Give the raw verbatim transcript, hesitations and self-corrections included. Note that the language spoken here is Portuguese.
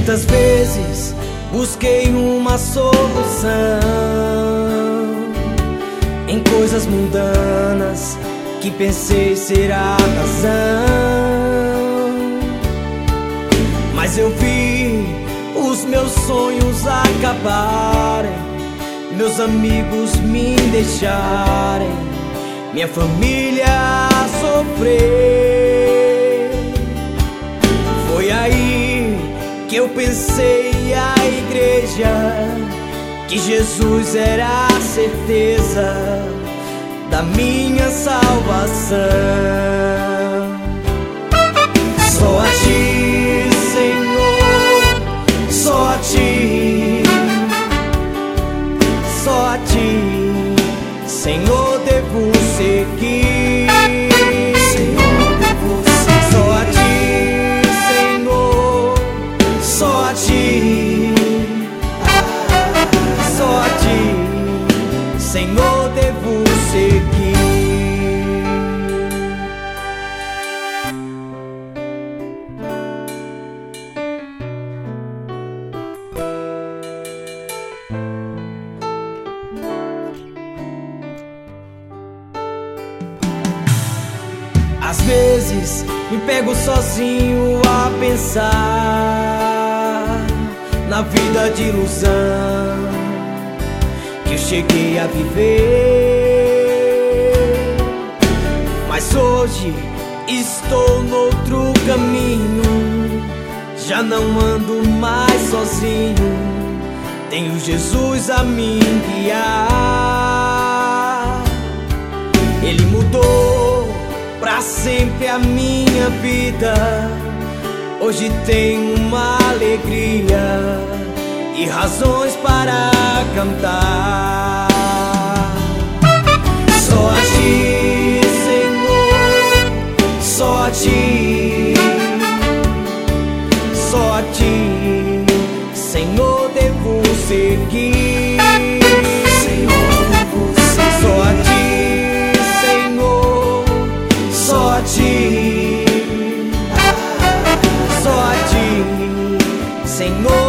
Muitas vezes busquei uma solução em coisas mundanas que pensei ser a razão, mas eu vi os meus sonhos acabarem, meus amigos me deixarem, minha família sofrer. Foi aí que eu pensei a igreja, que Jesus era a certeza da minha salvação. Só a ti, Senhor, só a ti, só a ti, Senhor, devo seguir. Senhor, devo seguir. Só a ti, Senhor, só a ti, só a ti, Senhor, devo seguir. Às vezes me pego sozinho a pensar na vida de ilusão que eu cheguei a viver, mas hoje estou noutro caminho, já não ando mais sozinho, tenho Jesus a me guiar. Ele mudou pra sempre a minha vida, hoje tenho uma alegria e razões para cantar. Só a ti, Senhor, só a ti, só a ti, Senhor, devo seguir. Senhor, devo seguir. Só a ti, Senhor, só a ti, só a ti, Senhor,